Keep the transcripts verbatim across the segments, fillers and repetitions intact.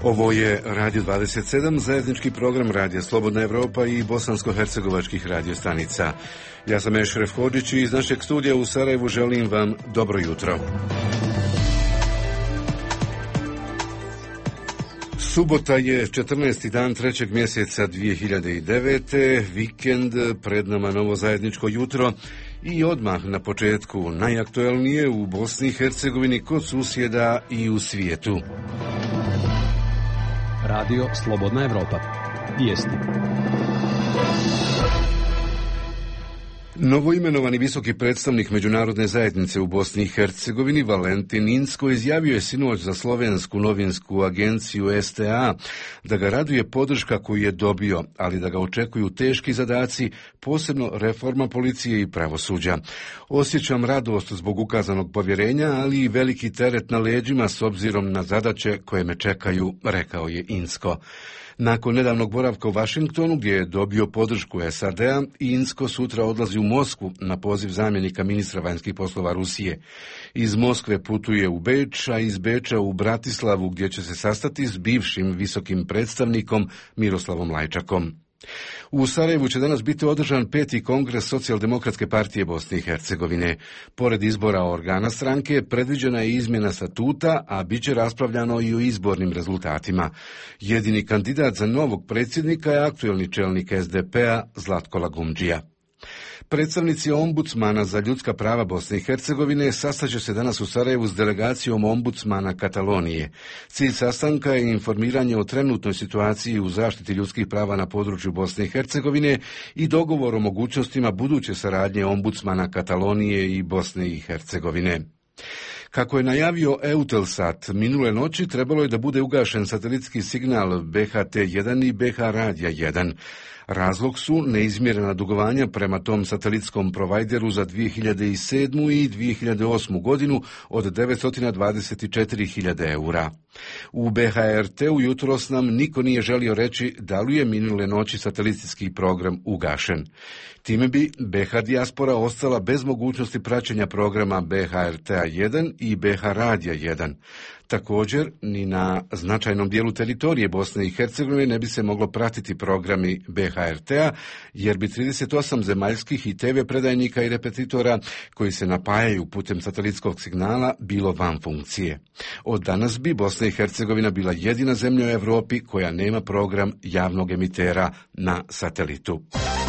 Ovo je Radio dvadeset sedam, zajednički program Radija Slobodna Evropa i bosansko-hercegovačkih radiostanica. Ja sam Ešref Hodžić i iz našeg studija u Sarajevu želim vam dobro jutro. Subota je četrnaesti dan trećeg mjeseca dvije hiljade devete, vikend, pred nama novo zajedničko jutro i odmah na početku najaktuelnije u Bosni i Hercegovini, kod susjeda i u svijetu. Radio Slobodna Evropa. Vijesti. Novoimenovani visoki predstavnik međunarodne zajednice u Bosni i Hercegovini Valentin Incko izjavio je sinoć za slovensku novinsku agenciju S T A da ga raduje podrška koju je dobio, ali da ga očekuju teški zadaci, posebno reforma policije i pravosuđa. Osjećam radost zbog ukazanog povjerenja, ali i veliki teret na leđima s obzirom na zadaće koje me čekaju, rekao je Incko. Nakon nedavnog boravka u Vašingtonu, gdje je dobio podršku S A D-a, Incko sutra odlazi u Moskvu na poziv zamjenika ministra vanjskih poslova Rusije. Iz Moskve putuje u Beč, a iz Beča u Bratislavu, gdje će se sastati s bivšim visokim predstavnikom Miroslavom Lajčakom. U Sarajevu će danas biti održan peti kongres Socijaldemokratske partije Bosne i Hercegovine. Pored izbora organa stranke, predviđena je izmjena statuta, a bit će raspravljano i o izbornim rezultatima. Jedini kandidat za novog predsjednika je aktuelni čelnik S D P-a Zlatko Lagumdžija. Predstavnici ombudsmana za ljudska prava Bosne i Hercegovine sastaće se danas u Sarajevu s delegacijom ombudsmana Katalonije. Cilj sastanka je informiranje o trenutnoj situaciji u zaštiti ljudskih prava na području Bosne i Hercegovine i dogovor o mogućnostima buduće saradnje ombudsmana Katalonije i Bosne i Hercegovine. Kako je najavio Eutelsat, minule noći trebalo je da bude ugašen satelitski signal B H T jedan i B H Radija jedan. Razlog su neizmjerena dugovanja prema tom satelitskom provajderu za dvije hiljade sedmu i dvije hiljade osmu godinu od devetsto dvadeset četiri hiljade eura. U B H R T-u jutros nam niko nije želio reći da li je minule noći satelitski program ugašen. Time bi B H dijaspora ostala bez mogućnosti praćenja programa B H R T-a jedan i B H Radija jedan. Također, ni na značajnom dijelu teritorije Bosne i Hercegovine ne bi se moglo pratiti programi B H R T-a, jer bi trideset osam zemaljskih i T V predajnika i repetitora koji se napajaju putem satelitskog signala bilo van funkcije. Od danas bi Bosna i Hercegovina bila jedina zemlja u Europi koja nema program javnog emitera na satelitu.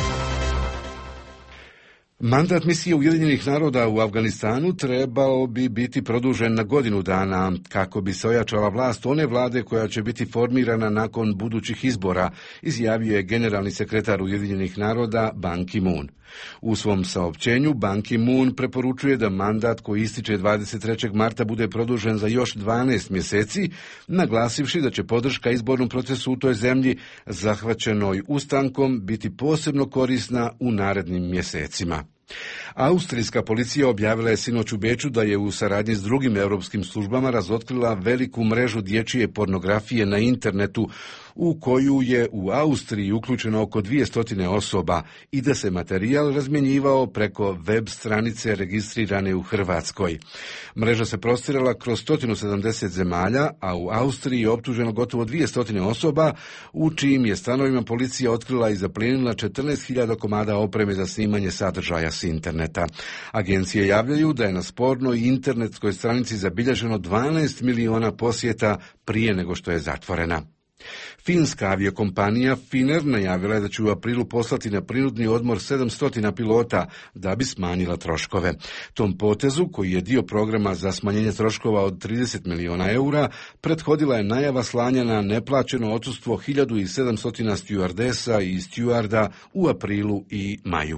Mandat misije Ujedinjenih naroda u Afganistanu trebao bi biti produžen na godinu dana kako bi se ojačala vlast one vlade koja će biti formirana nakon budućih izbora, izjavio je generalni sekretar Ujedinjenih naroda Ban Ki-moon. U svom saopćenju Ban Ki-moon preporučuje da mandat koji ističe dvadeset trećeg marta bude produžen za još dvanaest mjeseci, naglasivši da će podrška izbornom procesu u toj zemlji zahvaćenoj ustankom biti posebno korisna u narednim mjesecima. Austrijska policija objavila je sinoć u Beču da je u saradnji s drugim europskim službama razotkrila veliku mrežu dječje pornografije na internetu u koju je u Austriji uključeno oko dvjesto osoba i da se materijal razmjenjivao preko web stranice registrirane u Hrvatskoj. Mreža se prostirala kroz sto sedamdeset zemalja, a u Austriji je optuženo gotovo dvjesto osoba, u čijim je stanovima policija otkrila i zaplijenila četrnaest hiljada komada opreme za snimanje sadržaja s interneta. Agencije javljaju da je na spornoj internetskoj stranici zabilježeno dvanaest miliona posjeta prije nego što je zatvorena. Finska aviokompanija Finnair najavila je da će u aprilu poslati na prinudni odmor sedamsto pilota da bi smanjila troškove. Tom potezu, koji je dio programa za smanjenje troškova od trideset miliona eura, prethodila je najava slanja na neplaćeno odsustvo hiljadu sedamsto stjuardesa i stjuarda u aprilu i maju.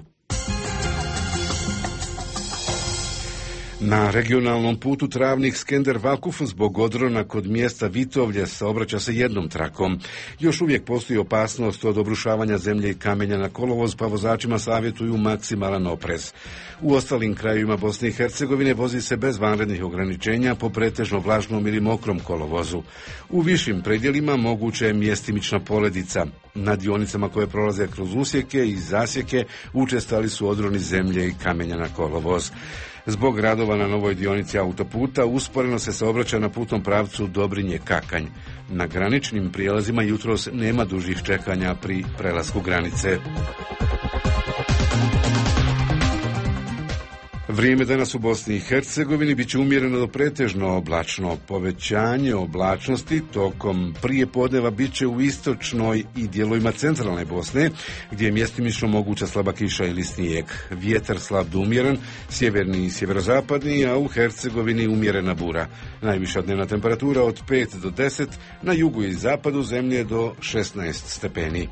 Na regionalnom putu Travnik-Skender-Vakuf zbog odrona kod mjesta Vitovlje saobraća se jednom trakom. Još uvijek postoji opasnost od obrušavanja zemlje i kamenja na kolovoz, pa vozačima savjetuju maksimalan oprez. U ostalim krajevima Bosne i Hercegovine vozi se bez vanrednih ograničenja po pretežno vlažnom ili mokrom kolovozu. U višim predjelima moguća je mjestimična poledica. Na dionicama koje prolaze kroz usjeke i zasjeke učestali su odroni zemlje i kamenja na kolovoz. Zbog radova na novoj dionici autoputa usporeno se saobraća na putnom pravcu Dobrinje-Kakanj. Na graničnim prijelazima jutros nema dužih čekanja pri prelasku granice. Vrijeme danas u Bosni i Hercegovini biće umjereno do pretežno oblačno. Povećanje oblačnosti tokom prijepodneva biće u istočnoj i dijelovima centralne Bosne, gdje je mjestimično moguća slaba kiša ili snijeg. Vjetar slab do umjeren, sjeverni i sjeverozapadni, a u Hercegovini umjerena bura. Najviša dnevna temperatura od pet do deset, na jugu i zapadu zemlje do šesnaest stepeni.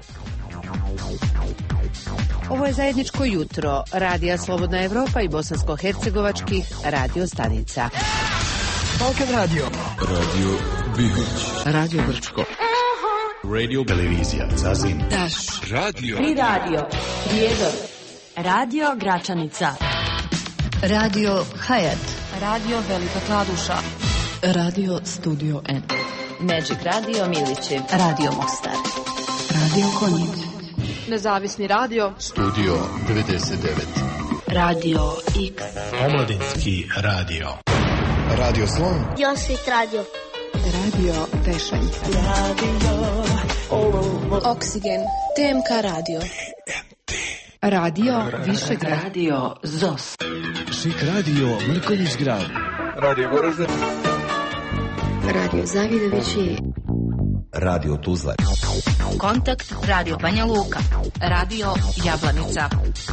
Ovo je zajedničko jutro Radija Slobodna Evropa i bosansko-hercegovačkih radio stanica. Balkan radio. Radio Bihać. Radio Brčko. Radio Televizija Zazim. Daš. Radio. Tri radio. Prijedor. Radio Gračanica. Radio Hayat. Radio Velika Kladuša. Radio Studio N. Magic Radio Milići. Radio Mostar. Radio Konjic. Nezavisni radio. Studio devedeset devet. Radio X. Omladinski radio. Radio Slon. Josvit radio. Radio Tešanj. Radio Oksigen. T M K radio. Radio Višegrad. Radio Zos. Šik radio Mrkonjić grad. Radio Goražde. Radio Zavidovići. Radio Tuzla. Kontakt Radio Banja Luka. Radio Jablanica.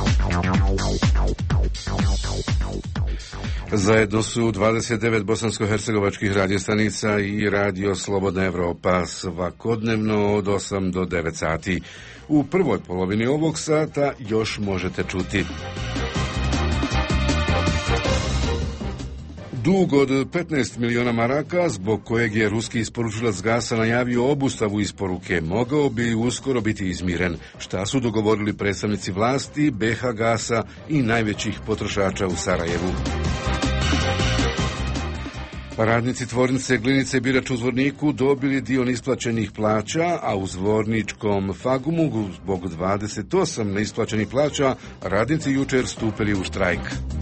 Zajedno su dvadeset devet bosansko-hercegovačkih radiostanica i Radio Slobodna Evropa svakodnevno od osam do devet sati. U prvoj polovini ovog sata još možete čuti. Dug od petnaest miliona maraka, zbog kojeg je ruski isporučilac gasa najavio obustavu isporuke, mogao bi uskoro biti izmiren. Šta su dogovorili predstavnici vlasti, B H Gasa i najvećih potrošača u Sarajevu? Radnici tvornice Glinice Birač u Zvorniku dobili dio neisplaćenih plaća, a u Zvorničkom Fagumu zbog dvadeset osam neisplaćenih plaća radnici jučer stupili u štrajk.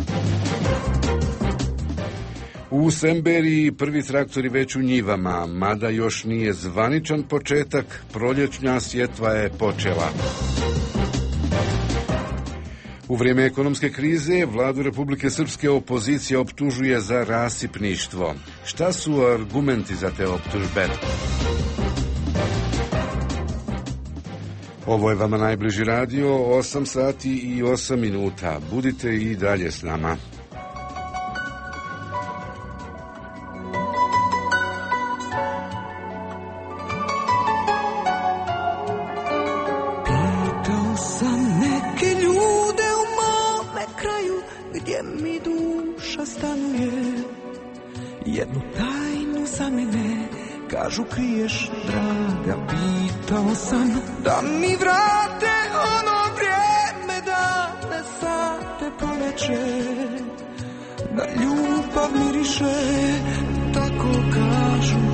U Semberiji prvi traktori već u njivama, mada još nije zvaničan početak, proljećna sjetva je počela. U vrijeme ekonomske krize vladu Republike Srpske opozicija optužuje za rasipništvo. Šta su argumenti za te optužbe? Ovo je vama najbliži radio, osam sati i osam minuta. Budite i dalje s nama. Jednu tajnu za mene, kažu kriješ, draga. Pitao sam da mi vrate ono vrijeme, dane sate poveče, da ljubav miriše, tako kažu.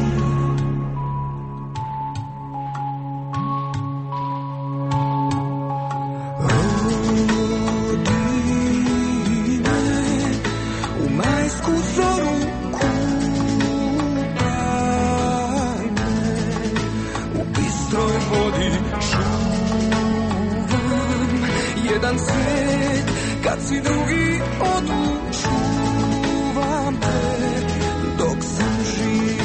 Kad si drugi odu, čuvam te dok sam živ.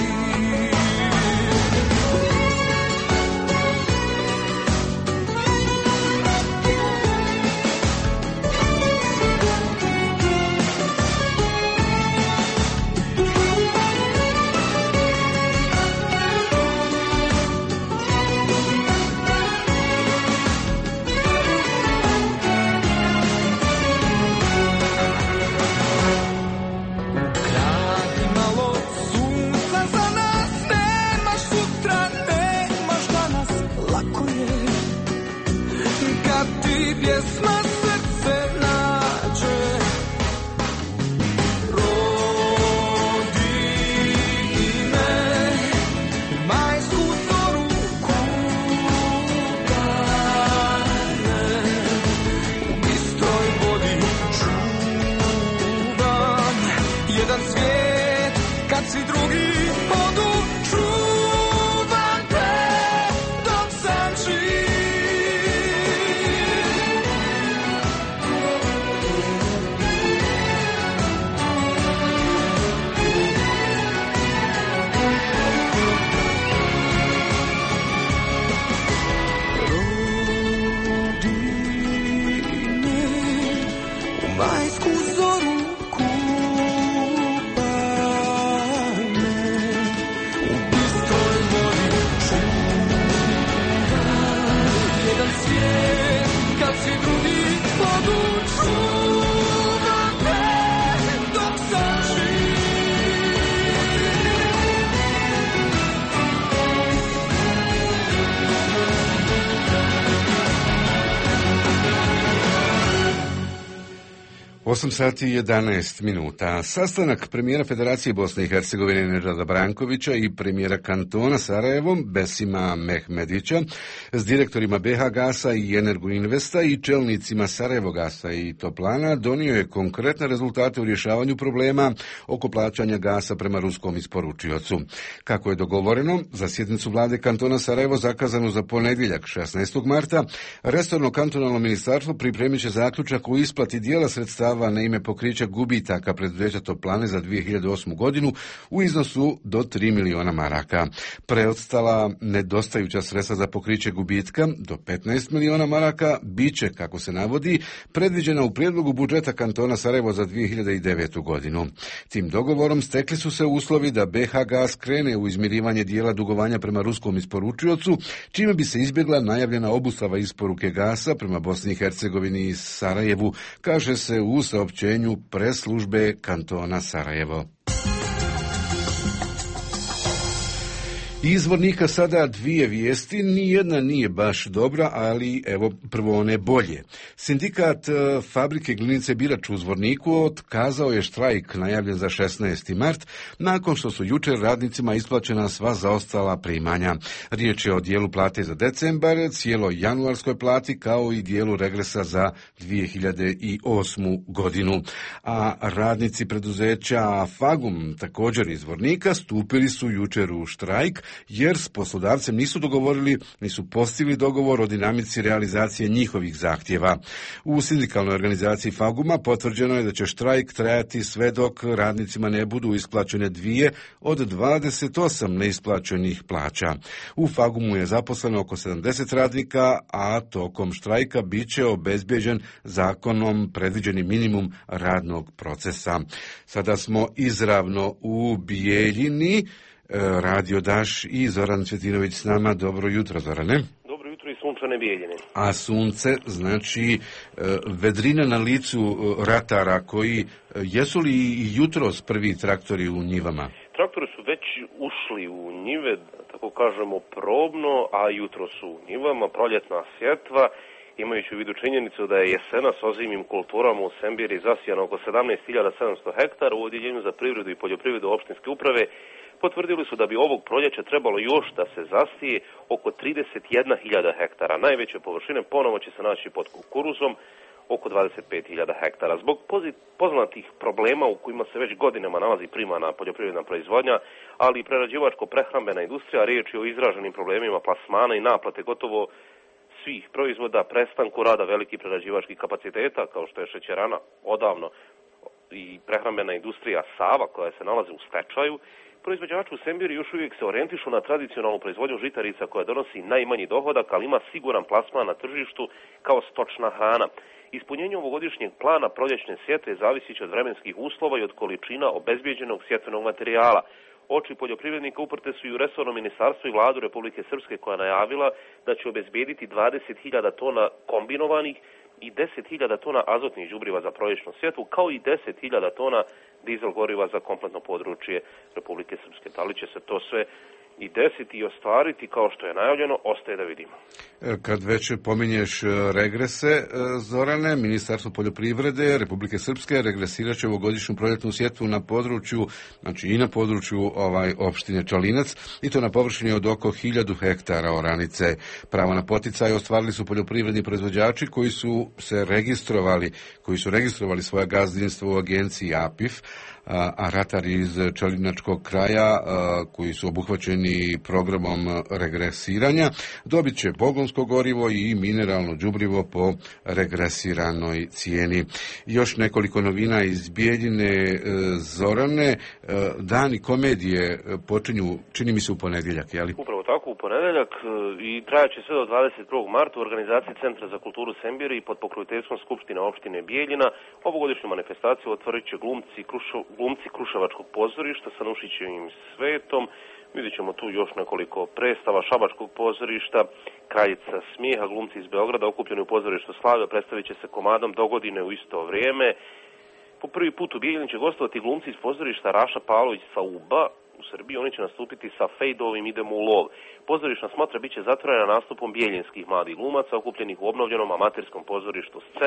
osam sati i jedanaest minuta. Sastanak premijera Federacije Bosne i Hercegovine Nedžada Brankovića i premijera kantona Sarajevo Besima Mehmedića s direktorima B H Gasa i Energoinvesta i čelnicima Sarajevo Gasa i Toplana donio je konkretne rezultate u rješavanju problema oko plaćanja gasa prema ruskom isporučiocu. Kako je dogovoreno, za sjednicu vlade kantona Sarajevo zakazanu za ponedjeljak šesnaestog marta, resorno kantonalno ministarstvo pripremit će zaključak o isplati dijela sredstava na ime pokrića gubitaka preduzeća Toplane za dvije hiljade osmu godinu u iznosu do tri miliona maraka. Preostala nedostajuća sredstva za pokriće gubitka do petnaest miliona maraka bit će, kako se navodi, predviđena u prijedlogu budžeta kantona Sarajevo za dvije hiljade devetu godinu. Tim dogovorom stekli su se uslovi da B H Gas krene u izmirivanje dijela dugovanja prema ruskom isporučiocu, čime bi se izbjegla najavljena obustava isporuke gasa prema Bosni i Hercegovini i Sarajevu, kaže se u saopćenju press-službe kantona Sarajevo. Izvornika sada dvije vijesti, nijedna nije baš dobra, ali evo prvo one bolje. Sindikat e, fabrike Glinice Birač u Zvorniku otkazao je štrajk najavljen za šesnaesti mart, nakon što su jučer radnicima isplaćena sva zaostala primanja. Riječ je o dijelu plate za decembar, cijelo januarskoj plati, kao i dijelu regresa za dvije hiljade osmu godinu. A radnici preduzeća Fagum, također iz Zvornika, stupili su jučer u štrajk, jer s poslodavcem nisu dogovorili, nisu postigli dogovor o dinamici realizacije njihovih zahtjeva. U sindikalnoj organizaciji Faguma potvrđeno je da će štrajk trajati sve dok radnicima ne budu isplaćene dvije od dvadeset osam neisplaćenih plaća. U Fagumu je zaposleno oko sedamdeset radnika, a tokom štrajka bit će obezbjeđen zakonom predviđeni minimum radnog procesa. Sada smo izravno u Bijeljini. Radio Daš i Zoran Cvetinović s nama. Dobro jutro, Zorane. Dobro jutro i sunčane Bijeljine. A sunce, znači vedrina na licu ratara koji, jesu li i jutros prvi traktori u njivama? Traktori su već ušli u njive, tako kažemo probno, a jutro su u njivama, proljetna sjetva, imajući u vidu činjenicu da je jesena s ozimim kulturama u Sembiri zasijana oko sedamnaest hiljada sedamsto hektara u Odjeljenju za privredu i poljoprivredu opštinske uprave. Potvrdili su da bi ovog proljeća trebalo još da se zasije oko trideset jedna hiljada hektara. Najveće površine ponovo će se naći pod kukuruzom, oko dvadeset pet hiljada hektara. Zbog poznatih problema u kojima se već godinama nalazi primarna poljoprivredna proizvodnja, ali i prerađivačko-prehrambena industrija, riječ je o izraženim problemima plasmana i naplate gotovo svih proizvoda, prestanku rada velikih prerađivačkih kapaciteta, kao što je šećerana odavno i prehrambena industrija Sava, koja se nalazi u stečaju. Proizvođači u Sembiri još uvijek se orijentišu na tradicionalnu proizvodnju žitarica koja donosi najmanji dohodak, ali ima siguran plasman na tržištu kao stočna hrana. Ispunjenje ovogodišnjeg plana proljećne sjetve zavisit će od vremenskih uslova i od količina obezbijeđenog sjetvenog materijala. Oči poljoprivrednika uprte su i u resorno ministarstvo i vladu Republike Srpske, koja je najavila da će obezbijediti dvadeset hiljada tona kombinovanih i deset hiljada tona azotnih đubriva za proljećnu sjetvu, kao i deset hiljada tona dizel goriva za kompletno područje Republike Srpske. Da li će se to sve i desiti i ostvariti kao što je najavljeno, ostaje da vidimo. Kad već pominješ regrese, Zorane, Ministarstvo poljoprivrede Republike Srpske regresirat će ovogodišnju proljetnu sjetvu na području, znači i na području ovaj opštine Čalinac, i to na površini od oko hiljadu hektara oranice. Pravo na poticaj ostvarili su poljoprivredni proizvođači koji su se registrovali, koji su registrovali svoje gazdinstvo u agenciji A P I F, a ratari iz Čalinačkog kraja koji su obuhvaćeni programom regresiranja dobit će pogonsko gorivo i mineralno đubrivo po regresiranoj cijeni. Još nekoliko novina iz Bijeljine, Zorane. Dani komedije počinju, čini mi se, u ponedjeljak, je li? Upravo tako, u ponedjeljak, i trajaće sve do dvadeset prvog marta u organizaciji Centra za kulturu Sembiri i pod pokroviteljstvom Skupštine opštine Bijeljina. Ovogodišnju manifestaciju otvorit će glumci, krušo, glumci Kruševačkog pozorišta sa Nušićevim svetom. Vidjet ćemo tu još nekoliko predstava Šabačkog pozorišta, Kraljica smijeha, glumci iz Beograda okupljeni u pozorištu Slave predstavit će se komadom Dogodine u isto vrijeme. Po prvi put u Bijeljini će gostovati glumci iz pozorišta Raša Pavlović sa Uba u Srbiji. Oni će nastupiti sa Fejdovim Idemo u lov. Pozorišna smotra bit će zatvorena nastupom bijeljinskih mladih glumaca okupljenih u obnovljenom amaterskom pozorištu Scena,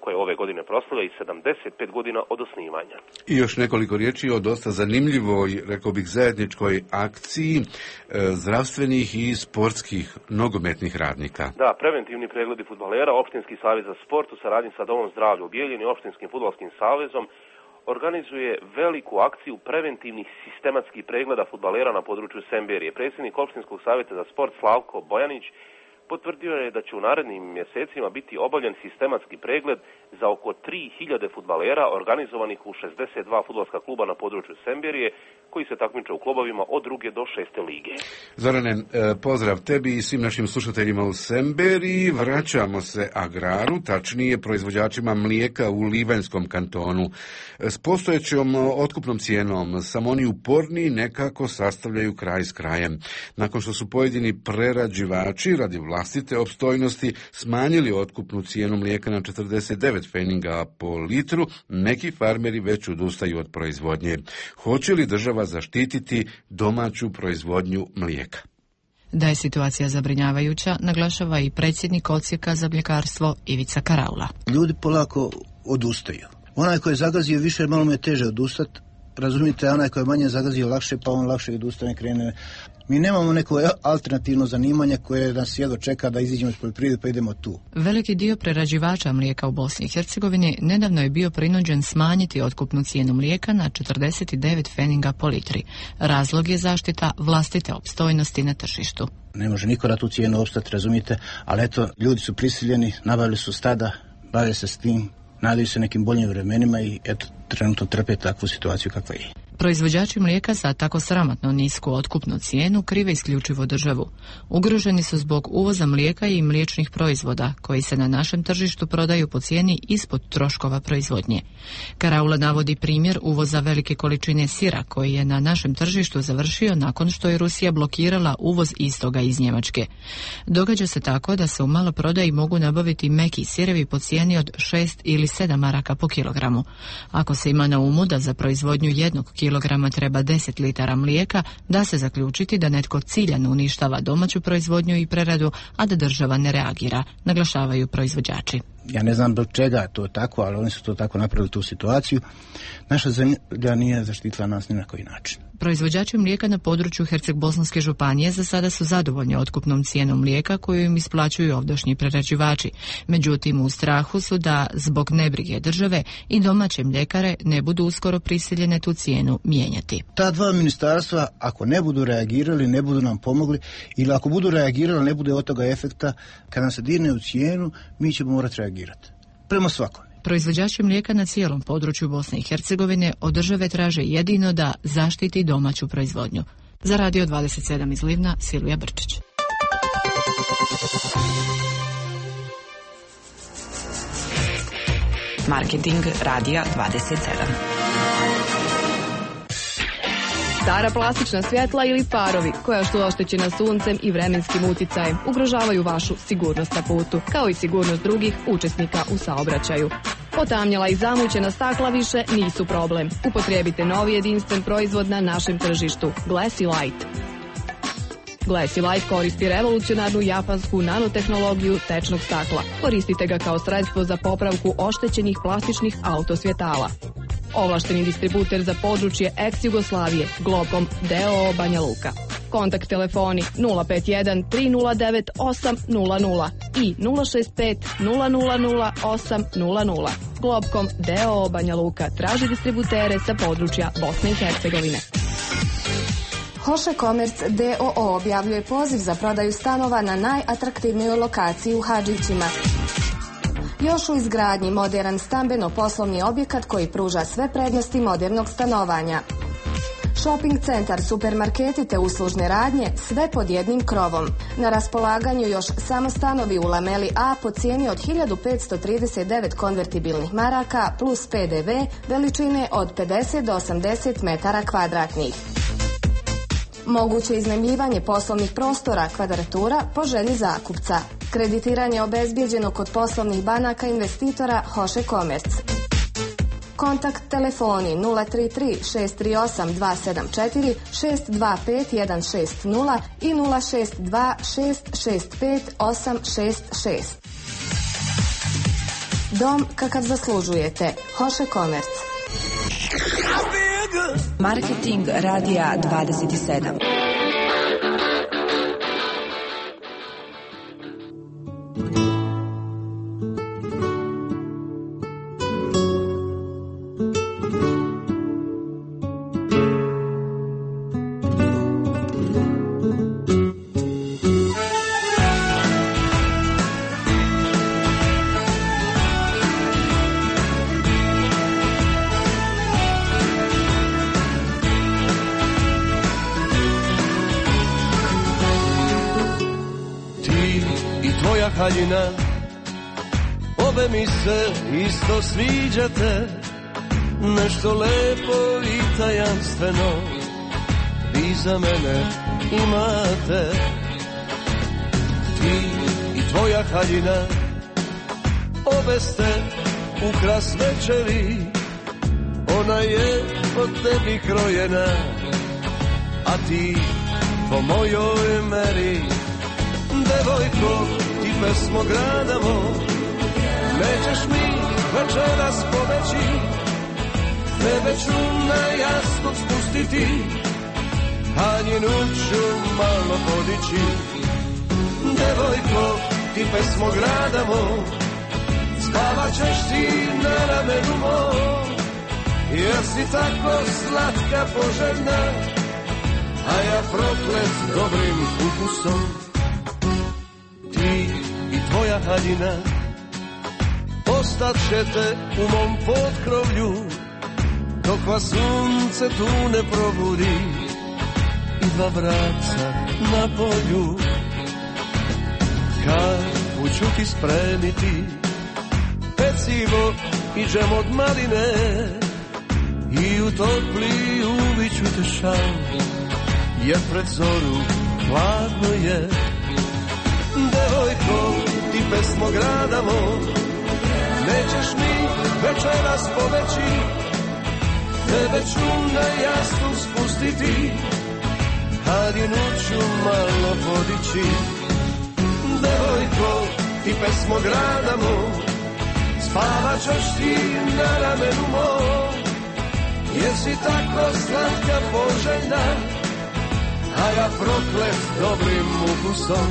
koje ove godine proslavlja i sedamdeset pet godina od osnivanja. I još nekoliko riječi o dosta zanimljivoj, rekao bih, zajedničkoj akciji e, zdravstvenih i sportskih nogometnih radnika. Da, preventivni pregledi fudbalera, Opštinski savez za sport u saradnji sa Domom zdravlja u Bijeljini i Opštinskim fudbalskim savezom organizuje veliku akciju preventivnih sistematskih pregleda fudbalera na području Semberije. Predsjednik Opštinskog savjeta za sport Slavko Bojanić potvrdio je da će u narednim mjesecima biti obavljen sistematski pregled za oko tri hiljade fudbalera organizovanih u šezdeset dva fudbalska kluba na području Semberije, koji se takmiče u klubovima od druge do šeste lige. Zorane, pozdrav tebi i svim našim slušateljima u Semberiji. Vraćamo se agraru, tačnije proizvođačima mlijeka u Livanjskom kantonu. S postojećom otkupnom cijenom samo oni uporniji nekako sastavljaju kraj s krajem. Nakon što su pojedini prerađivači radi vlastite opstojnosti smanjili otkupnu cijenu mlijeka na četrdeset devet pfenninga po litru, neki farmeri već odustaju od proizvodnje. Hoće li država zaštititi domaću proizvodnju mlijeka? Da je situacija zabrinjavajuća, naglašava i predsjednik odsjeka za mljekarstvo Ivica Karaula. Ljudi polako odustaju. Onaj koji je zagazio više, malo mu je teže odustati. Razumite, onaj koji je manje zagazio lakše, pa on lakše odustane, krene. Mi nemamo neko alternativno zanimanje koje nas jedno čeka da iziđemo iz poljoprivrede pa idemo tu. Veliki dio prerađivača mlijeka u Bosni i Hercegovini nedavno je bio prinuđen smanjiti otkupnu cijenu mlijeka na četrdeset devet pfenninga po litri. Razlog je zaštita vlastite opstojnosti na tržištu. Ne može niko na tu cijenu opstati, razumite, ali eto, ljudi su prisiljeni, nabavili su stada, bave se s tim, nadaju se nekim boljim vremenima i eto, trenutno trpe takvu situaciju kakva je. Proizvođači mlijeka za tako sramotno nisku otkupnu cijenu krive isključivo državu. Ugroženi su zbog uvoza mlijeka i mliječnih proizvoda koji se na našem tržištu prodaju po cijeni ispod troškova proizvodnje. Karaula navodi primjer uvoza velike količine sira koji je na našem tržištu završio nakon što je Rusija blokirala uvoz istoga iz Njemačke. Događa se tako da se u maloprodaji mogu nabaviti meki sirevi po cijeni od šest ili sedam maraka po kilogramu. Ako se ima na umu da za proizvodnju jednog kilograma treba deset litara mlijeka, da se zaključiti da netko ciljano uništava domaću proizvodnju i preradu, a da država ne reagira, naglašavaju proizvođači. Ja ne znam do čega je to tako, ali oni su to tako napravili tu situaciju. Naša zemlja nije zaštitila nas ni na koji način. Proizvođači mlijeka na području Herceg-Bosanske županije za sada su zadovoljni otkupnom cijenom mlijeka koju im isplaćuju ovdašnji prerađivači. Međutim, u strahu su da zbog nebrige države i domaće mljekare ne budu uskoro prisiljene tu cijenu mijenjati. Ta dva ministarstva, ako ne budu reagirali, ne budu nam pomogli, ili ako budu reagirali, ne bude od toga efekta, kad nam se dirne u cijenu, mi ćemo morati reagirati. Prema svakom. Proizvođači mlijeka na cijelom području Bosne i Hercegovine od države traže jedino da zaštiti domaću proizvodnju. Za Radio dvadeset sedam iz Livna, Silvija Brčić. Marketing Radija dvadeset sedam. Stara plastična svjetla ili farovi koja su oštećena suncem i vremenskim uticajem ugrožavaju vašu sigurnost na putu, kao i sigurnost drugih učesnika u saobraćaju. Potamnjela i zamućena stakla više nisu problem. Upotrijebite novi jedinstven proizvod na našem tržištu, Glassy Light. Glassy Light koristi revolucionarnu japansku nanotehnologiju tečnog stakla. Koristite ga kao sredstvo za popravku oštećenih plastičnih autosvjetala. Ovlašteni distributer za područje ex-Jugoslavije, Globkom d o o Banja Luka. Kontakt telefoni nula pet jedan tri nula devet osam nula nula i nula šest pet nula nula nula osam nula nula. Globkom d o o Banja Luka traži distributere sa područja Bosne i Hercegovine. Hoše Commerce d o o objavljuje poziv za prodaju stanova na najatraktivnijoj lokaciji u Hadžićima. Još u izgradnji moderan stambeno-poslovni objekat koji pruža sve prednosti modernog stanovanja. Shopping centar, supermarketi te uslužne radnje, sve pod jednim krovom. Na raspolaganju još samo stanovi u Lameli A po cijeni od hiljadu petsto trideset devet konvertibilnih maraka plus pe de ve veličine od pedeset do osamdeset metara kvadratnih. Moguće iznajmljivanje poslovnih prostora, kvadratura po želji zakupca. Kreditiranje obezbijeđeno kod poslovnih banaka investitora Hoše Commerce. Kontakt telefoni nula tri tri šest tri osam dva sedam četiri šest dva pet jedan šest nula i nula šest dva šest šest pet osam šest šest. Dom kakav zaslužujete. Hoše Komerc. Marketing Radija dvadeset sedam. haljina, obe mi se isto sviđate, nešto lepo i tajanstveno vi za mene imate. Ti i tvoja haljina, obe ste ukras večeri, ona je od tebi krojena, a ti po mojoj meri. Devojko, ti pesmo gradamo, nećeš mi večeras pobeći, tebe ću na jastuk spustiti, haljinu ću malo podići. Devojko, ti pesmo gradamo, spavat ćeš ti na ramenu mom, jer si tako slatka poželjna, a ja proklet dobrim ukusom. Ti i tvoja haljina ostat ćete u mom potkrovlju, dok vas sunce tu ne probudi i dva braca na polju. Kafu ću ti spremiti, pecivo i džem od maline, i u topli uvit ću te šal, jer pred zoru hladno je. Devojko, ti pesmo gradamo, nećeš mi večeras pobeći, tebe ću na jastuk spustiti, haljinu ću malo podići. Devojko, ti pesmo gradamo, spavat ćeš ti na ramenu mom, jer si tako slatka poželjna, a ja proklet dobrim ukusom.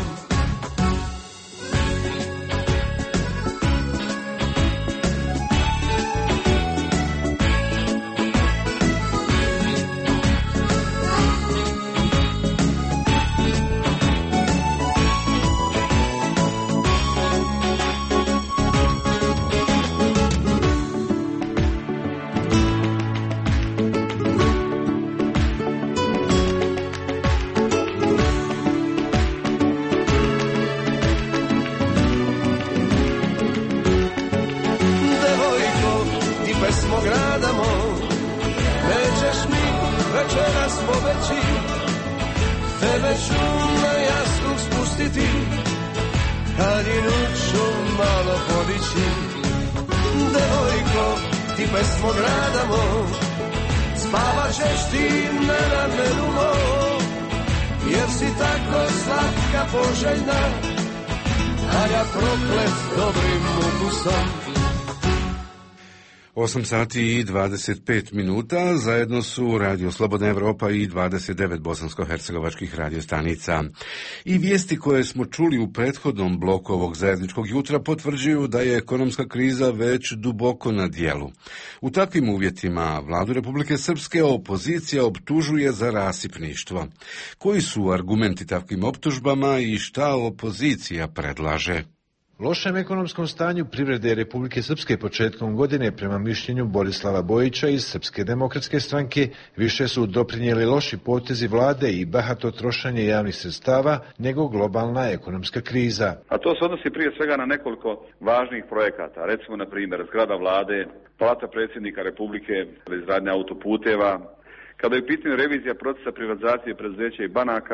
osam sati i dvadeset pet minuta, zajedno su Radio Slobodna Evropa i dvadeset devet bosansko-hercegovačkih radiostanica. I vijesti koje smo čuli u prethodnom bloku ovog zajedničkog jutra potvrđuju da je ekonomska kriza već duboko na djelu. U takvim uvjetima vladu Republike Srpske opozicija optužuje za rasipništvo. Koji su argumenti takvim optužbama i šta opozicija predlaže? Lošem ekonomskom stanju privrede Republike Srpske početkom godine, prema mišljenju Borislava Bojića iz Srpske demokratske stranke, više su doprinijeli loši potezi vlade i bahato trošenje javnih sredstava nego globalna ekonomska kriza. A to se odnosi prije svega na nekoliko važnih projekata, recimo na primjer zgrada vlade, palata predsjednika Republike, izgradnja autoputeva. Kada je u pitanju revizija procesa privatizacije preduzeća i banaka,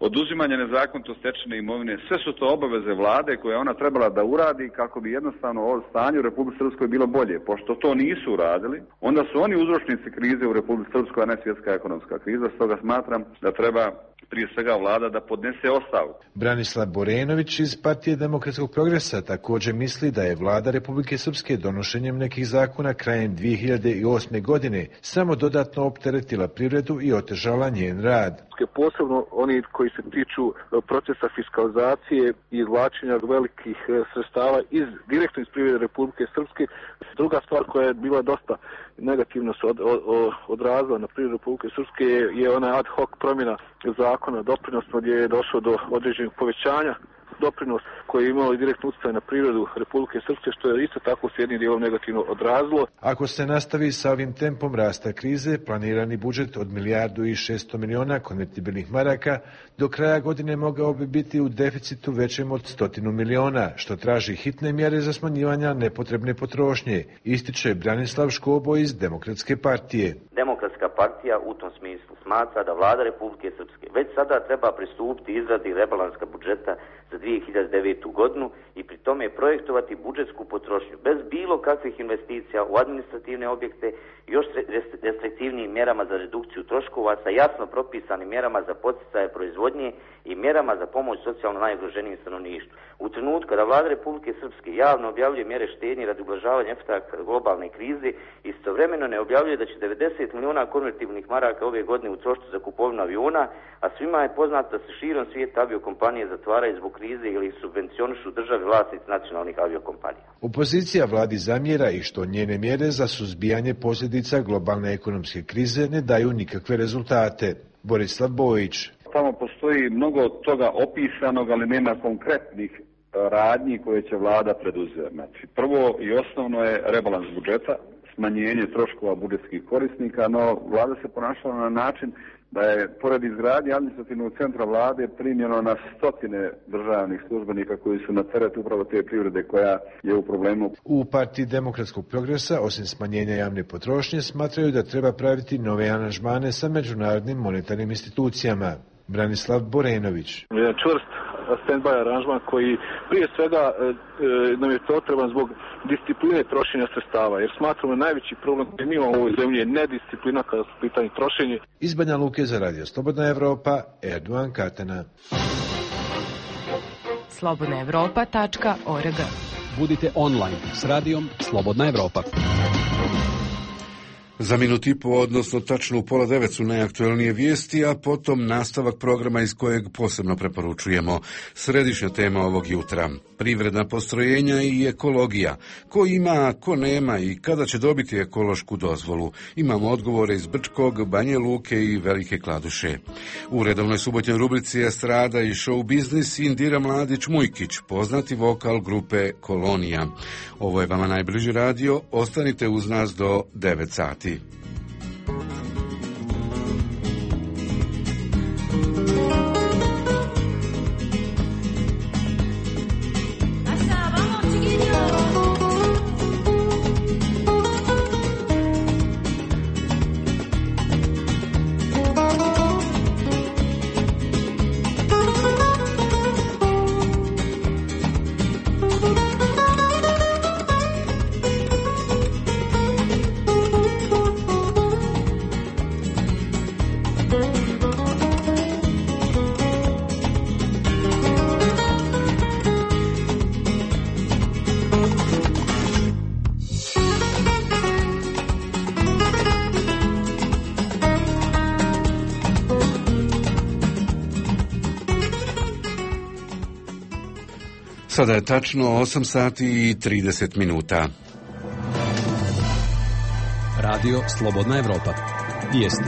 oduzimanje nezakonito stečene imovine, sve su to obaveze vlade koje ona trebala da uradi kako bi jednostavno ovo stanje u Republici Srpskoj bilo bolje. Pošto to nisu uradili, onda su oni uzročnici krize u Republici Srpskoj, a ne svjetska ekonomska kriza. Stoga smatram da treba prije svega vlada da podnese ostavku. Branislav Borenović iz Partije Demokratskog progresa također misli da je vlada Republike Srpske donošenjem nekih zakona krajem dvije hiljade osme. godine samo dodatno opteretila privredu i otežala njen rad. Posebno oni koji se tiču procesa fiskalizacije i izvlačenja velikih sredstava iz, direktno iz privrede Republike Srpske. Druga stvar koja je bila dosta negativno se od, od, odrazila na privredu Republike Srpske je, je ona ad hoc promjena zakona doprinosima gdje je došlo do određenog povećanja doprinos koji je imao i direktno utjecaj na prirodu Republike Srpske, što je isto tako s jednim dijelom negativno odrazilo. Ako se nastavi sa ovim tempom rasta krize, planirani budžet od milijardu i šesto miliona konvertibilnih maraka do kraja godine mogao bi biti u deficitu većem od stotinu miliona, što traži hitne mjere za smanjivanje nepotrebne potrošnje, ističe Branislav Škobo iz Demokratske partije. Demokratska partija u tom smislu smatra da vlada Republike Srpske već sada treba pristupiti izradi rebalanska budžeta za dvije hiljade devetu. godinu i pri tome projektovati budžetsku potrošnju bez bilo kakvih investicija u administrativne objekte i još restriktivnijim mjerama za redukciju troškova sa jasno propisanim mjerama za podsticaje proizvodnje i mjerama za pomoć socijalno najugroženijim stanovništvu. U trenutku kada vlada Republike Srpske javno objavljuje mjere štednje radi ublažavanja efekta globalne krize, istovremeno ne objavljuje da će devedeset miliona konvertibilnih maraka ove godine utrošiti za kupovinu aviona, a svima je poznato da se širom svijeta aviokompanije zatvaraju zbog krize ili subvencionišu države vlasnici nacionalnih aviokompanija. Opozicija vladi zamjera i što njene mjere za suzbijanje posljedica globalne ekonomske krize ne daju nikakve rezultate. Borislav Bojić. Tamo postoji mnogo toga opisanog, ali nema konkretnih radnji koje će vlada preduzeti. Znači, prvo i osnovno je rebalans budžeta, smanjenje troškova budžetskih korisnika, no vlada se ponašala na način da je pored izgradnje administrativnog centra vlade primljeno na stotine državnih službenika koji su na teret upravo te privrede koja je u problemu. U Partiji Demokratskog progresa, osim smanjenja javne potrošnje, smatraju da treba praviti nove aranžmane sa međunarodnim monetarnim institucijama. Branislav Borenović. Čvrst stand-by aranžman koji prije svega e, nam je potreban zbog discipline trošenja sredstava, jer smatramo najveći problem koji mi imamo u ovoj zemlji je nedisciplina kada su pitanje trošenje. Iz Banja Luke za Radio Slobodna Evropa, Erdogan Katana. slobodna evropa tačka org. Budite online s radijom Slobodna Evropa. Za minut i po, odnosno tačno u pola devet su najaktuelnije vijesti, a potom nastavak programa iz kojeg posebno preporučujemo. Središnja tema ovog jutra. Privredna postrojenja i ekologija. Ko ima, ko nema i kada će dobiti ekološku dozvolu? Imamo odgovore iz Brčkog, Banje Luke i Velike Kladuše. U redovnoj subotnjoj rubrici Estrada i show biznis Indira Mladić-Mujkić, poznati vokal grupe Kolonija. Ovo je vama najbliži radio, ostanite uz nas do devet sati. Sada je tačno osam sati i trideset minuta. Radio Slobodna Evropa. Vijesti.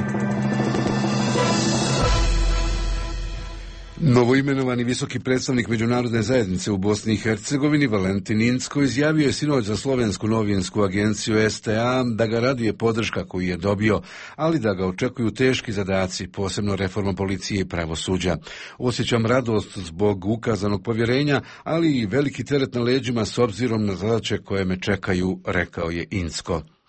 Novoimenovani visoki predstavnik međunarodne zajednice u Bosni i Hercegovini Valentin Incko izjavio je sinoć za slovensku novinsku agenciju S T A da ga raduje podrška koju je dobio, ali da ga očekuju teški zadaci, posebno reforma policije i pravosuđa. Osjećam radost zbog ukazanog povjerenja, ali i veliki teret na leđima s obzirom na zadaće koje me čekaju, rekao je Incko.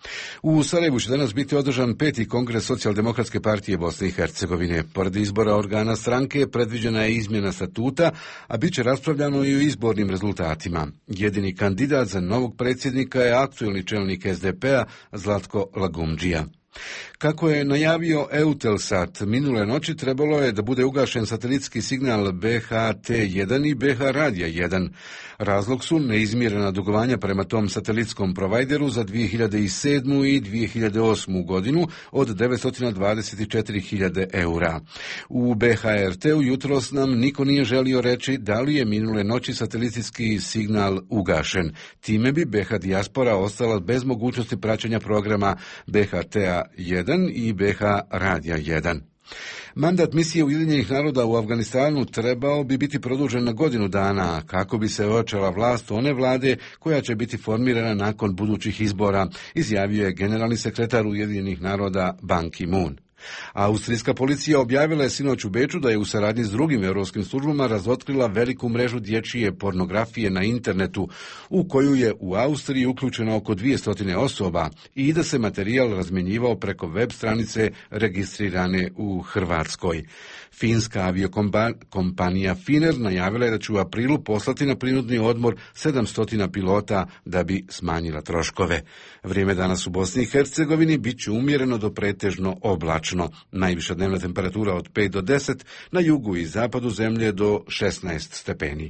U Sarajevu će danas biti održan peti kongres Socijaldemokratske partije Bosne i Hercegovine. Pored izbora organa stranke predviđena je izmjena statuta, a bit će raspravljano i o izbornim rezultatima. Jedini kandidat za novog predsjednika je aktuelni čelnik es de pe a Zlatko Lagumdžija. Kako je najavio Eutelsat, minule noći trebalo je da bude ugašen satelitski signal be ha te jedan i be ha Radija jedan. Razlog su neizmjerena dugovanja prema tom satelitskom provajderu za dvije hiljade sedmu i dvije hiljade osmu godinu od devetsto dvadeset četiri hiljade eura. U be ha er te-u jutros nam niko nije želio reći da li je minule noći satelitski signal ugašen. Time bi be ha dijaspora ostala bez mogućnosti praćenja programa be ha te-a jedan i be ha Radija jedan. Mandat misije Ujedinjenih naroda u Afganistanu trebao bi biti produžen na godinu dana kako bi se ojačala vlast one vlade koja će biti formirana nakon budućih izbora, izjavio je generalni sekretar Ujedinjenih naroda Ban Ki-moon. Austrijska policija objavila je sinoć u Beču da je u saradnji s drugim europskim službama razotkrila veliku mrežu dječje pornografije na internetu, u koju je u Austriji uključeno oko dvjesto osoba i da se materijal razmjenjivao preko web stranice registrirane u Hrvatskoj. Finska aviokompanija Finnair najavila je da će u aprilu poslati na prinudni odmor sedamsto pilota da bi smanjila troškove. Vrijeme danas u Bosni i Hercegovini bit će umjereno do pretežno oblačno. Najviša dnevna temperatura od pet do deset, na jugu i zapadu zemlje do šesnaest stepeni.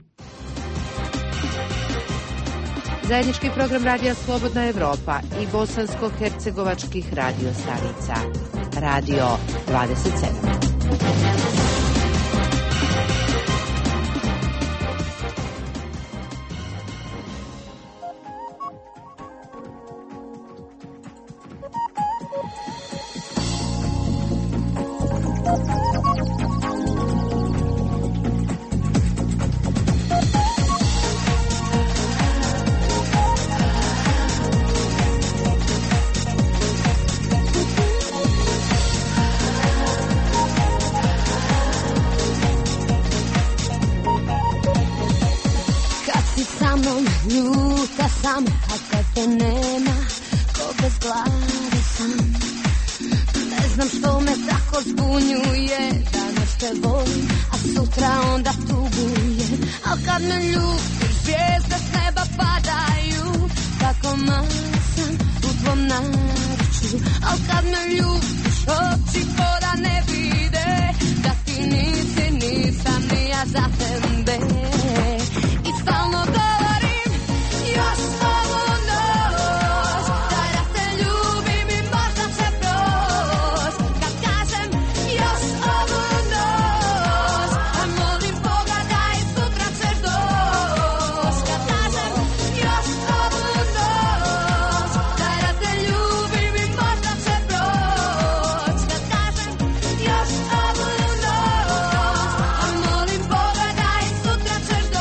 Zajednički program Radija Slobodna Evropa i bosansko-hercegovačkih radio stanica. Radio dvadeset sedam. Ljuta sam, a kad te nema, ko bez glave sam. Ne znam što me tako zbunjuje, danas te volim, a sutra onda tugujem. Al kad me ljubiš, zvijezde s neba padaju, tako mala sam u tvom naručju. Al kad me ljubiš, oči koda ne vide, da ti nisi, nisam ni ja za tebe. I stalno govorim, još ovu noć, daj da te ljubim i možda će proć. Kad kažem još ovu noć, a molim Boga da i sutra ćeš doć. Kad kažem još ovu noć, daj da te ljubim i možda će proć. Kad kažem još ovu noć, a molim Boga da i sutra ćeš doć.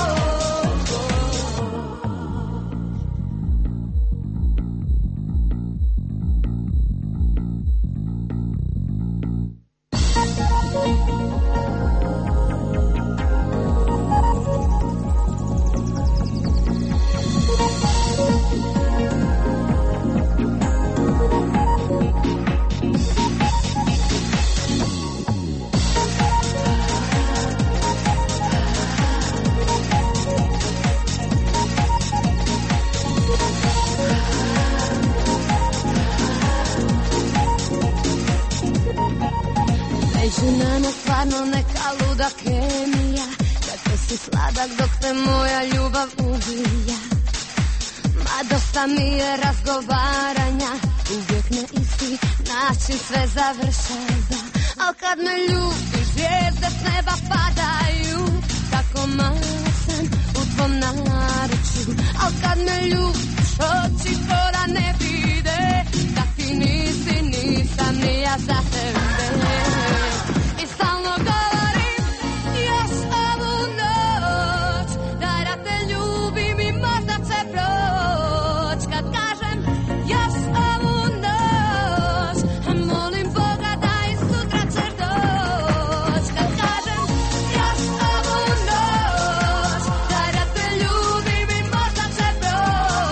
Među nama stvarno neka luda kemija, kako si sladak dok te moja ljubav ubija. Ma dosta mi je razgovaranja, uvijek na isti način sve završava. Al kad me ljubiš, zvijezde s neba padaju, tako mala sam u tvom naručju. Al kad me ljubiš, oči koda ne vide, da ti nisi, nisam ni ja za tebe. I stalno govorim, još ovu noć, daj da te ljubim i možda će proć. Kad kažem još ovu noć, a molim Boga da i sutra ćeš doć. Kad kažem još ovu noć, daj da te ljubim i možda će proć.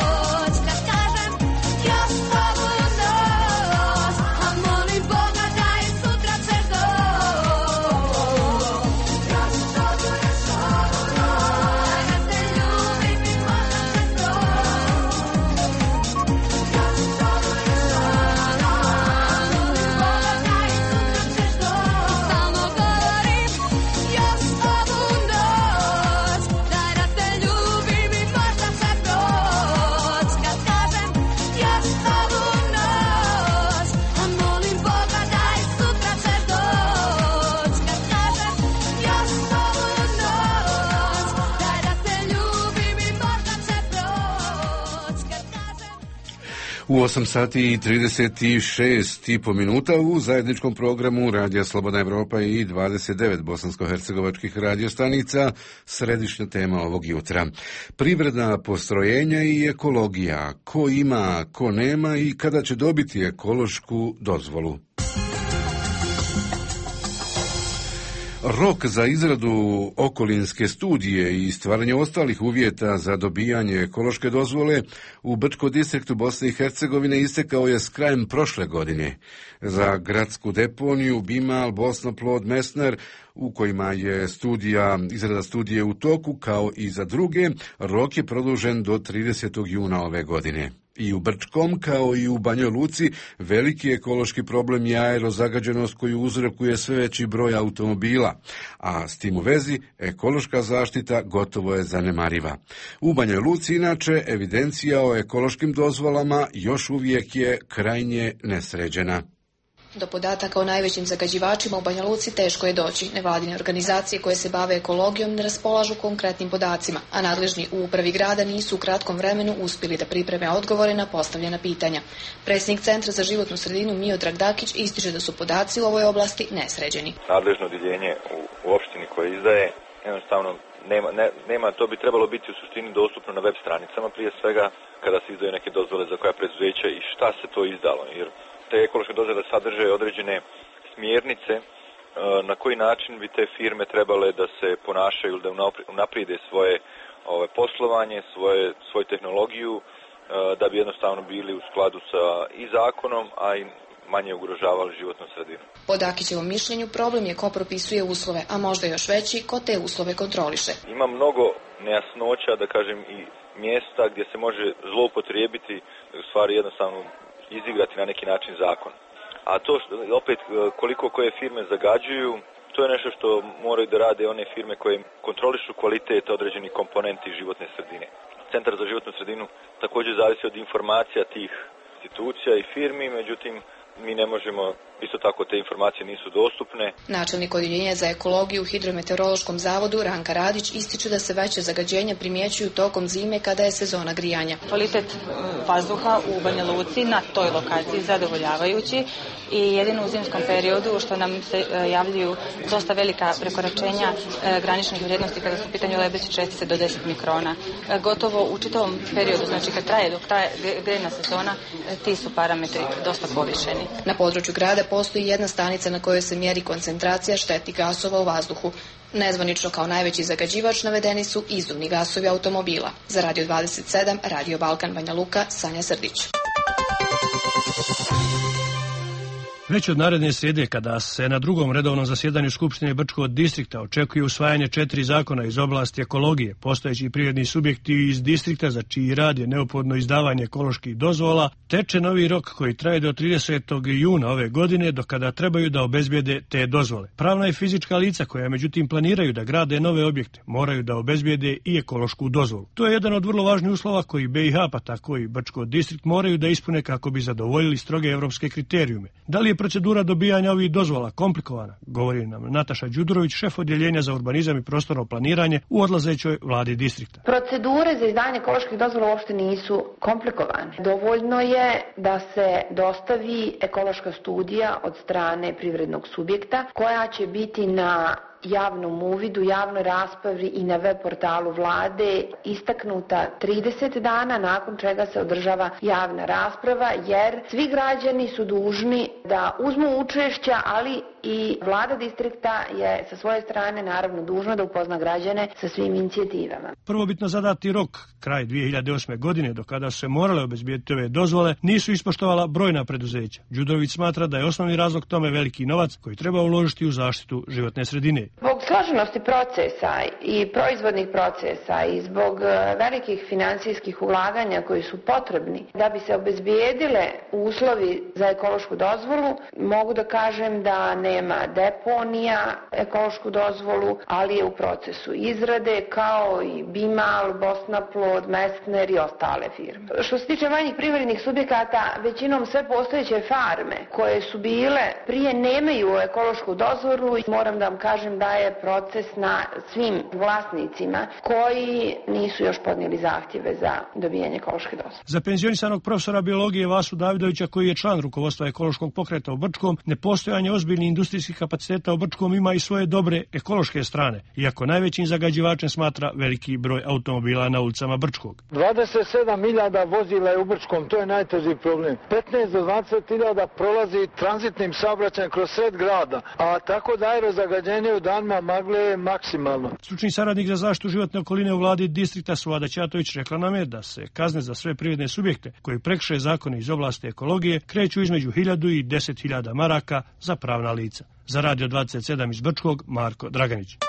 U osam sati i trideset šest i po minuta u zajedničkom programu Radija Slobodna Evropa i dvadeset devet bosansko-hercegovačkih radiostanica središnja tema ovog jutra. Privredna postrojenja i ekologija. Ko ima, ko nema i kada će dobiti ekološku dozvolu. Rok za izradu okolinske studije i stvaranje ostalih uvjeta za dobijanje ekološke dozvole u Brčko distriktu Bosne i Hercegovine istekao je s krajem prošle godine. Za gradsku deponiju Bimal, Bosnoplod, Mesner, u kojima je studija, izrada studije u toku, kao i za druge, rok je produžen do tridesetog juna ove godine. I u Brčkom, kao i u Banjoj Luci, veliki ekološki problem je aerozagađenost koju uzrokuje sve veći broj automobila, a s tim u vezi ekološka zaštita gotovo je zanemariva. U Banjoj Luci, inače, evidencija o ekološkim dozvolama još uvijek je krajnje nesređena. Do podataka o najvećim zagađivačima u Banja Luci teško je doći. Nevladine organizacije koje se bave ekologijom ne raspolažu konkretnim podacima, a nadležni u upravi grada nisu u kratkom vremenu uspjeli da pripreme odgovore na postavljena pitanja. Predsjednik Centra za životnu sredinu Miodrag Dakić ističe da su podaci u ovoj oblasti nesređeni. Nadležno odjeljenje u, u opštini koje izdaje jednostavno nema, ne, nema, to bi trebalo biti u suštini dostupno na web stranicama, prije svega kada se izdaju neke dozvole za koja preduzeća i šta se to izdalo, jer te ekološke dozvole sadrže određene smjernice na koji način bi te firme trebale da se ponašaju, da unaprijede svoje ove, poslovanje, svoje, svoju tehnologiju, da bi jednostavno bili u skladu sa i zakonom, a i manje ugrožavali životnu sredinu. Po Dakićevom mišljenju problem je ko propisuje uslove, a možda još veći ko te uslove kontroliše. Ima mnogo nejasnoća, da kažem, i mjesta gdje se može zloupotrijebiti, u stvari jednostavno izigrati na neki način zakon. A to opet koliko koje firme zagađuju, to je nešto što moraju da rade one firme koje kontrolišu kvalitet određenih komponenti životne sredine. Centar za životnu sredinu također zavisi od informacija tih institucija i firmi, međutim mi ne možemo, isto tako te informacije nisu dostupne. Načelnik odjeljenja za ekologiju u Hidrometeorološkom zavodu Ranka Radić ističe da se veće zagađenja primjećuju tokom zime kada je sezona grijanja. Kvalitet vazduha u Banja Luci na toj lokaciji zadovoljavajući i jedino u zimskom periodu što nam se javljaju dosta velika prekoračenja graničnih vrijednosti kada su u pitanju lebdeće čestice do deset mikrona. Gotovo u čitavom periodu, znači kad traje dok traje grejna sezona, ti su parametri dosta povišeni. Na području grada postoji jedna stanica na kojoj se mjeri koncentracija štetnih gasova u vazduhu. Nezvanično kao najveći zagađivač navedeni su izduvni gasovi automobila. Za Radio dvadeset sedam, Radio Balkan, Banja Luka, Sanja Srdić. Već od naredne srijede, kada se na drugom redovnom zasjedanju Skupštine Brčkog distrikta očekuje usvajanje četiri zakona iz oblasti ekologije, postojeći privredni subjekti iz distrikta za čiji rad je neophodno izdavanje ekoloških dozvola, teče novi rok koji traje do tridesetog juna ove godine, do kada trebaju da obezbijede te dozvole. Pravna i fizička lica koja međutim planiraju da grade nove objekte moraju da obezbijede i ekološku dozvolu. To je jedan od vrlo važnih uslova koji B i H pa tako i Brčko distrikt moraju da ispune kako bi zadovoljili stroge evropske kriterijume. Da li je procedura dobijanja ovih dozvola komplikovana, govori nam Nataša Đudrović, šef odjeljenja za urbanizam i prostorno planiranje u odlazećoj vladi distrikta. Procedure za izdanje ekoloških dozvola uopšte nisu komplikovane. Dovoljno je da se dostavi ekološka studija od strane privrednog subjekta koja će biti na javnom uvidu, javnoj raspravi i na web portalu vlade istaknuta trideset dana, nakon čega se održava javna rasprava, jer svi građani su dužni da uzmu učešća, ali i vlada distrikta je sa svoje strane naravno dužna da upozna građane sa svim inicijativama. Prvobitno zadati rok, kraj dvije hiljade osme. godine, do kada se morale obezbijeti ove dozvole, nisu ispoštovala brojna preduzeća. Đudrović smatra da je osnovni razlog tome veliki novac koji treba uložiti u zaštitu životne sredine. Zbog složenosti procesa i proizvodnih procesa i zbog velikih financijskih ulaganja koji su potrebni da bi se obezbijedile uslovi za ekološku dozvolu, mogu da kažem da ne nema deponija ekološku dozvolu, ali je u procesu izrade, kao i Bimal, Bosnaplod, Mestner i ostale firme. Što se tiče manjih privrednih subjekata, većinom sve postojeće farme koje su bile prije nemaju ekološku dozvolu i moram da vam kažem da je proces na svim vlasnicima koji nisu još podnijeli zahtjeve za dobijanje ekološke dozvole. Za penzionisanog profesora biologije Vasu Davidovića, koji je član rukovodstva ekološkog pokreta u Brčkom, nepostojanje ozbiljnih industrijskih kapaciteta u Brčkom ima i svoje dobre ekološke strane, iako najvećim zagađivačem smatra veliki broj automobila na ulicama Brčkog. dvadeset sedam hiljada vozila je u Brčkom, to je najteži problem. petnaest do dvadeset hiljada prolazi tranzitnim saobraćajem kroz sred grada, a tako da aerozagađenje u danima magle je maksimalno. Stručni saradnik za zaštitu životne okoline u vladi distrikta Suvada Ćatović rekla nam je da se kazne za sve privredne subjekte koji prekrše zakone iz oblasti ekologije kreću između hiljadu i deset hiljada maraka za pravna lica. Za Radio dvadeset sedam iz Brčkog, Marko Draganić.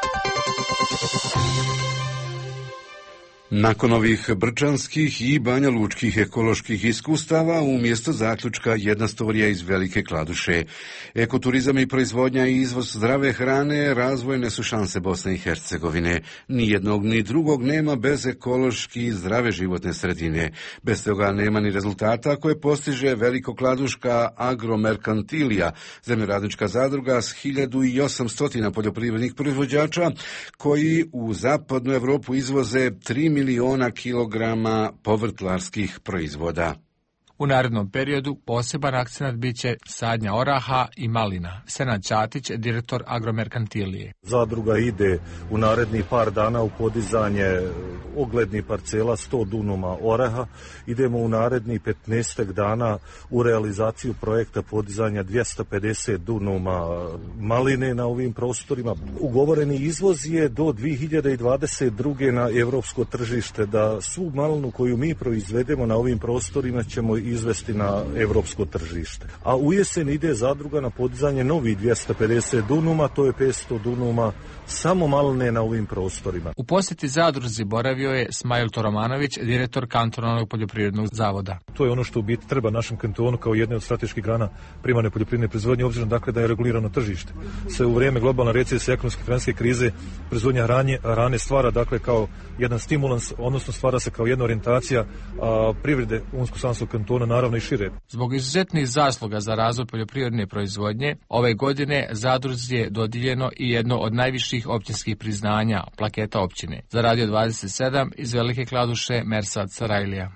Nakon ovih brčanskih i banjalučkih ekoloških iskustava, umjesto zaključka jedna storija iz Velike Kladuše. Ekoturizam i proizvodnja i izvoz zdrave hrane razvojne su šanse Bosne i Hercegovine. Ni jednog ni drugog nema bez ekološki zdrave životne sredine. Bez toga nema ni rezultata koje postiže Velikokladuška agromerkantilija, zemljoradnička zadruga s hiljadu osamsto poljoprivrednih proizvođača koji u zapadnu Evropu izvoze tri miliona kilograma povrtlarskih proizvoda. U narednom periodu poseban akcenat biće sadnja oraha i malina. Senad Ćatić, direktor agromerkantilije. Zadruga ide u narednih par dana u podizanje oglednih parcela sto dunuma oraha. Idemo u narednih petnaest dana u realizaciju projekta podizanja dvjesto pedeset dunuma maline na ovim prostorima. Ugovoreni izvoz je do dvije hiljade dvadeset druge na evropsko tržište, da svu malinu koju mi proizvedemo na ovim prostorima ćemo izvesti na evropsko tržište. A u jesen ide zadruga na podizanje novih dvjesto pedeset dunuma, to je petsto dunuma samo maline na ovim prostorima. U posjeti zadruzi boravio je Smajl Toromanović, direktor kantonalnog poljoprivrednog zavoda. To je ono što u biti treba našem kantonu kao jedne od strateških grana primarne poljoprivredne proizvodnje, obzirom dakle da je regulirano tržište. Se u vrijeme globalne recesije, ekonomske i financijske krize, proizvodnja hrane, hrane stvara dakle kao jedan stimulans, odnosno stvara se kao jedna orijentacija a, privrede Unsko-Sanskog kantona, naravno i šire. Zbog izuzetnih zasluga za razvoj poljoprivredne proizvodnje, ove godine zadruzi je dodijeljeno i jedno od najviših općinskih priznanja, plaketa općine. Za Radio dvadeset sedam iz Velike Kladuše, Mersad Sarajlija.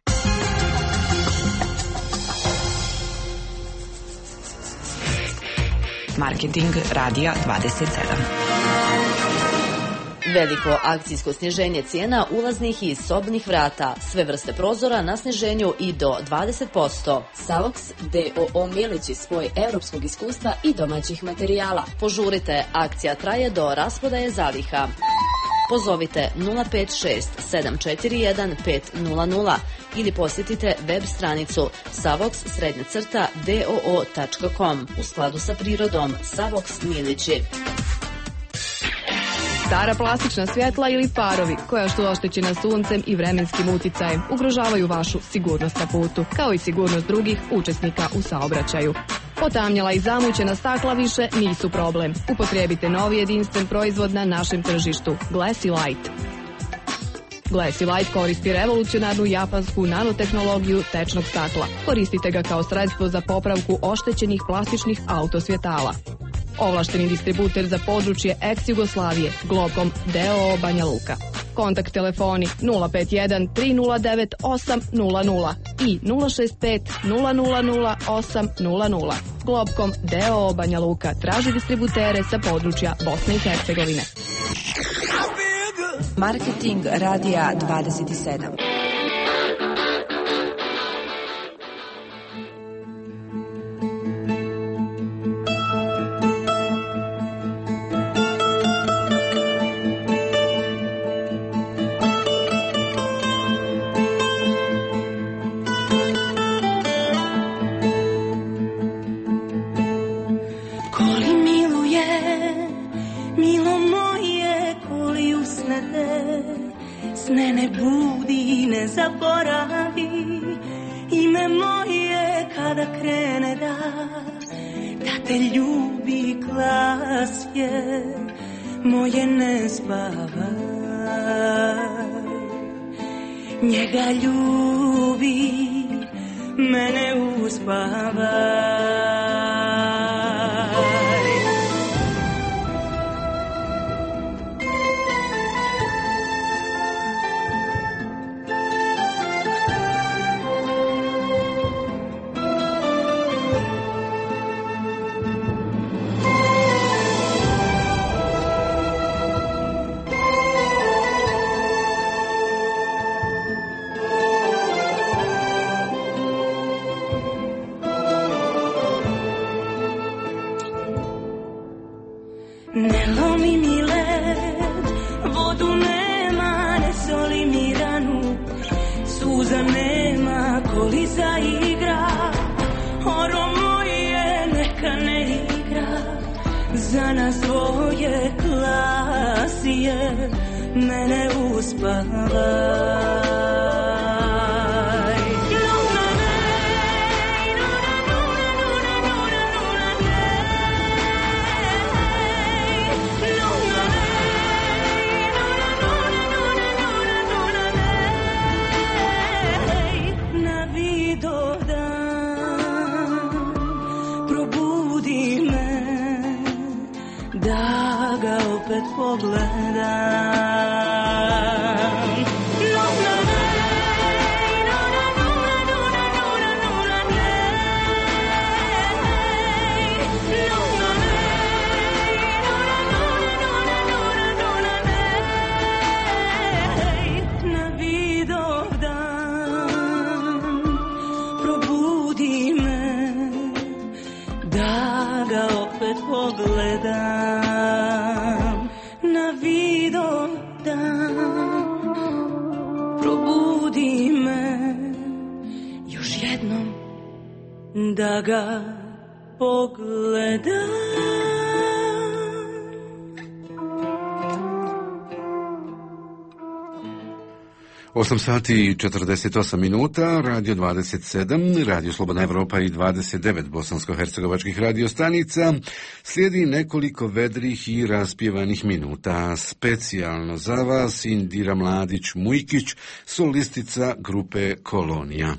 Marketing Radija dvadeset sedam. Veliko akcijsko sniženje cijena ulaznih i sobnih vrata. Sve vrste prozora na sniženju i do dvadeset posto. Savox D O O Milići, spoj europskog iskustva i domaćih materijala. Požurite, akcija traje do rasprodaje zaliha. Pozovite nula pet šest sedam četiri jedan pet nula nula ili posjetite web stranicu savox srednja crta d o o tačka com. U skladu sa prirodom, Savox Milići. Stara plastična svjetla ili parovi koja su oštećena suncem i vremenskim uticajem ugrožavaju vašu sigurnost na putu, kao i sigurnost drugih učesnika u saobraćaju. Potamnjela i zamućena stakla više nisu problem. Upotrijebite novi jedinstven proizvod na našem tržištu, Glassy Light. Glassy Light koristi revolucionarnu japansku nanotehnologiju tečnog stakla. Koristite ga kao sredstvo za popravku oštećenih plastičnih autosvjetala. Ovlašteni distributer za područje ex-Jugoslavije, Globkom D O O Banja Luka. Kontakt telefoni nula pet jedan tri nula devet osam nula nula i nula šest pet nula nula nula osam nula nula. Globkom D O O Banja Luka traži distributere sa područja Bosne i Hercegovine. Marketing Radija dvadeset sedam. Sne ne budi, ne zaboravi ime moje kada krene da, da te ljubi. tebi klas je, moje ne spavaj. Njega ljubi, mene uspavaj. Ne lomi mi led, vodu nema, ne soli mi ranu, suza nema, koli zaigra, oro moje neka ne igra, za nas dvoje klasije, mene uspavaj. Opet pogledam. No, no, no, no, no, no, no, no, no, no, na vidov dan probudi me da ga opet pogledam. Probudi me još jednom da ga pogledam. osam sati i četrdeset osam minuta, Radio dvadeset sedam, Radio Slobodna Evropa i dvadeset devet bosansko-hercegovačkih radiostanica. Slijedi nekoliko vedrih i raspjevanih minuta. Specijalno za vas Indira Mladić-Mujkić, solistica grupe Kolonija.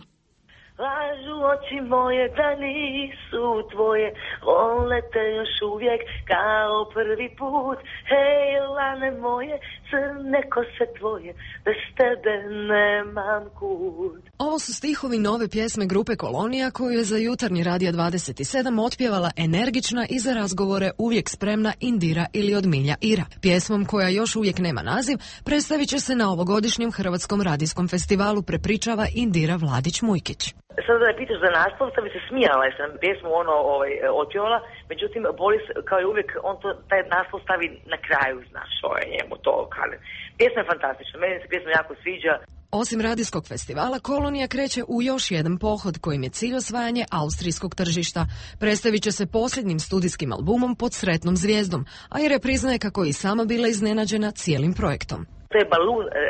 Lažu oči moje da nisu tvoje, vole te još uvijek kao prvi put. Hej, lane moje, crne kose tvoje, bez tebe nemam kud. Ovo su stihovi nove pjesme grupe Kolonija koju je za jutarnji Radio dvadeset sedam otpjevala energična i za razgovore uvijek spremna Indira ili od Milja Ira. Pjesmom koja još uvijek nema naziv predstavit će se na ovogodišnjem Hrvatskom radijskom festivalu, prepričava Indira Vladić-Mujkić. Sad da me pitaš za naslov, sam bi se smijala jer sam pjesmu ono ovaj, otpjevala, međutim Boris kao i uvijek on to, taj naslov stavi na kraju, znaš, što je njemu to kane. Pjesma je fantastična, meni se pjesma jako sviđa. Osim radijskog festivala, Kolonija kreće u još jedan pohod kojim je cilj osvajanje austrijskog tržišta. Predstavit će se posljednjim studijskim albumom Pod sretnom zvijezdom, a i priznaje kako je i sama bila iznenađena cijelim projektom. To je Balloon uh,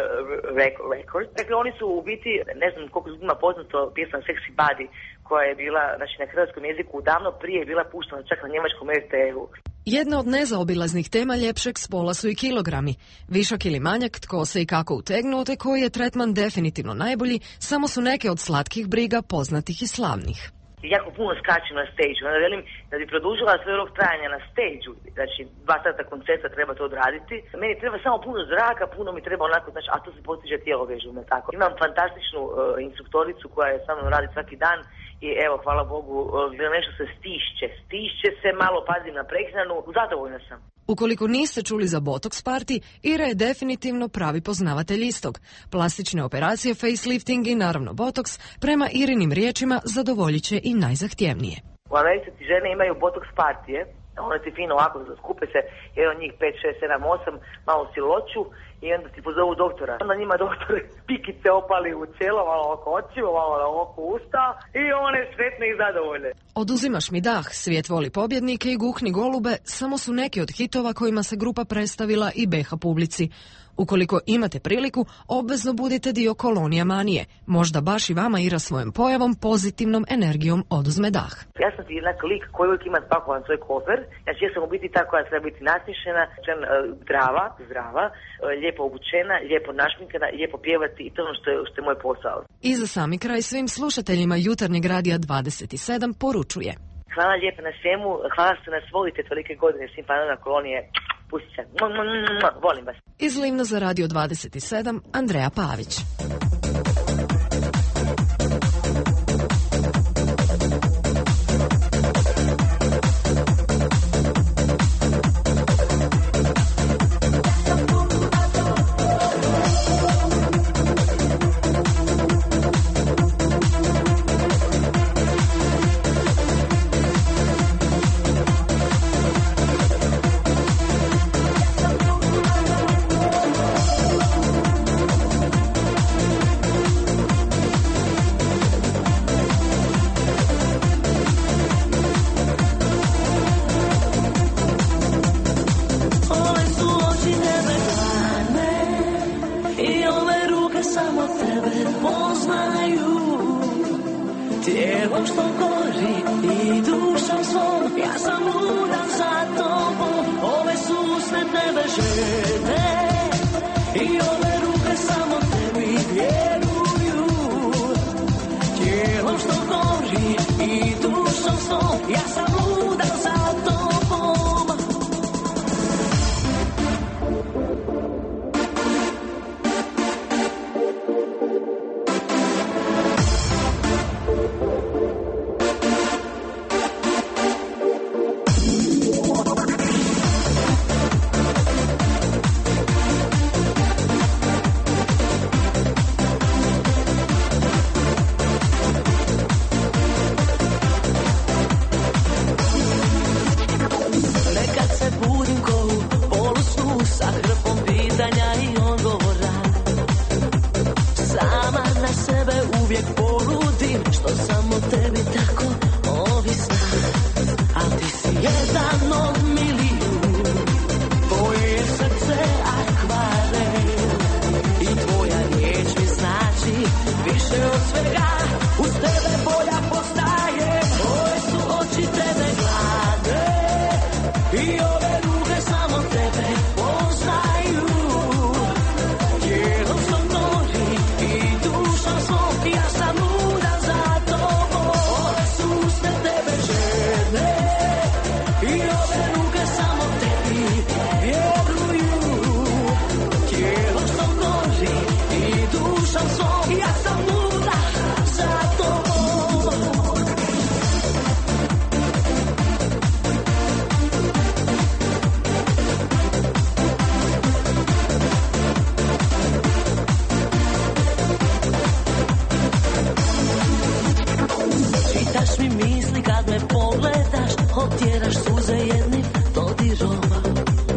uh, Record. Dakle, oni su u biti, ne znam koliko ljudima poznato, pjesma Sexy Body, koja je bila, znači, na hrvatskom jeziku davno prije bila puštena čak na njemačkom er te u. Jedna od nezaobilaznih tema ljepšeg spola su i kilogrami. Višak ili manjak, tko se i kako utegnuo, te koji je tretman definitivno najbolji, samo su neke od slatkih briga poznatih i slavnih. Jako puno skačem na stage. Onda velim da bi produžila svoj rok trajanja na stage, znači dva sata koncerta treba to odraditi. Meni treba samo puno zraka, puno mi treba onako, znači, a to se postiže tijelo vežu, tako. Imam fantastičnu uh, instruktoricu koja je sa mnom radi svaki dan i evo, hvala Bogu, uh, nešto se stišće. Stišće se, malo pazim na prehranu, zadovoljna sam. Ukoliko niste čuli za Botox Party, Ira je definitivno pravi poznavatelj istog. Plastične operacije, facelifting i naravno Botox, prema Irinim riječima, zadovoljit će i najzahtjevnije. U Americi ti žene imaju Botox partije, one ti fino ovako skupe se, jedan od njih pet, šest, sedam, osam, malo siloću i onda ti pozovu doktora. Onda njima doktor pikice opali u cijelo, malo oko očiju, malo oko usta i one sretne i zadovoljne. Oduzimaš mi dah, Svijet voli pobjednike i Gukni golube samo su neki od hitova kojima se grupa predstavila i be ha publici. Ukoliko imate priliku, obvezno budite dio Kolonija manije. Možda baš i vama Ira svojom pojavom pozitivnom energijom oduzme dah. Ja sam ti jednak lik koji uvijek ima spakovan svoj kofer. Znači ja sam u biti ta koja treba biti nasmišljena, zdrava, zdrava, lijepo obučena, lijepo našminkana, lijepo pjevati i to ono što je, što je moj posao. I za sami kraj svim slušateljima Jutarnjeg radija dvadeset sedam poručuje. Hvala lijepo na svemu, hvala što nas volite tolike godine svim panovima Kolonije. Pusti se. Volim vas. Iz Livna za radio dvadeset sedam, Andreja Pavić.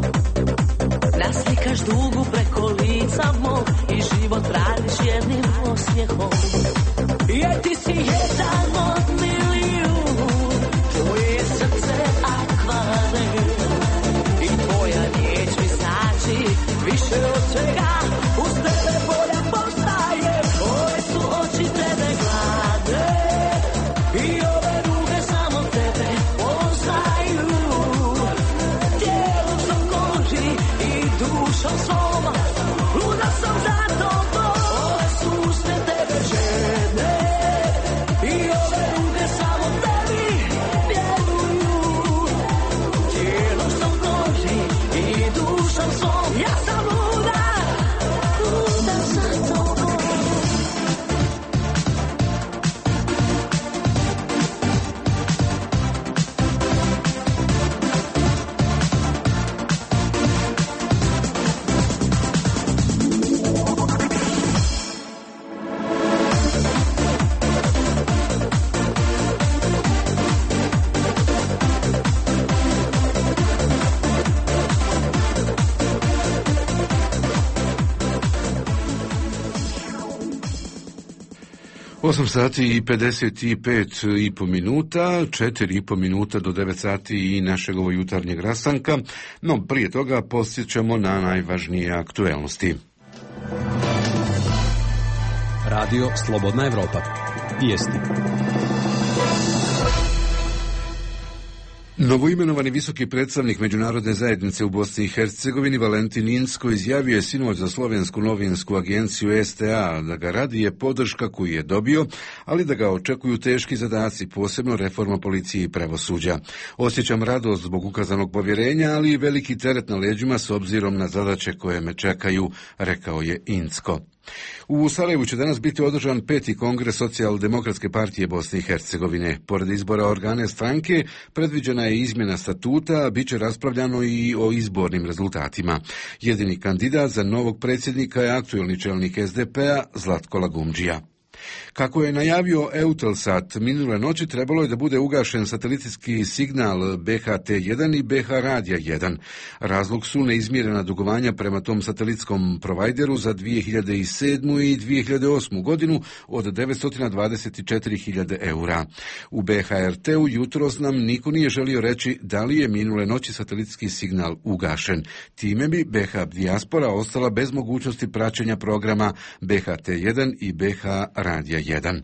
Naslikaš dugu preko lica mog i život radiš jednim osam sati i pedeset pet i po minuta, četiri i po minuta do devet sati i našeg ovo jutarnjeg rastanka, no prije toga posjećamo na najvažnije aktuelnosti. Radio Slobodna Evropa. Vijesti. Novoimenovani visoki predstavnik međunarodne zajednice u Bosni i Hercegovini Valentin Inzko izjavio je sinoć za Slovensku novinsku agenciju S T A da ga radije podrška koju je dobio, ali da ga očekuju teški zadaci, posebno reforma policije i pravosuđa. Osjećam radost zbog ukazanog povjerenja, ali i veliki teret na leđima s obzirom na zadaće koje me čekaju, rekao je Inzko. U Sarajevu će danas biti održan peti kongres Socijaldemokratske partije Bosne i Hercegovine. Pored izbora organe stranke, predviđena je izmjena statuta, a bit će raspravljano i o izbornim rezultatima. Jedini kandidat za novog predsjednika je aktuelni čelnik S D P-a Zlatko Lagumdžija. Kako je najavio Eutelsat, minule noći trebalo je da bude ugašen satelitski signal B H T jedan i B H Radija jedan. Razlog su neizmjerena dugovanja prema tom satelitskom provajderu za dvije hiljade sedmu i dvije hiljade osmu godinu od devetsto dvadeset četiri hiljade eura. U B H R T-u jutros nam niko nije želio reći da li je minule noći satelitski signal ugašen. Time bi B H dijaspora ostala bez mogućnosti praćenja programa B H T jedan i B H Radija jedan.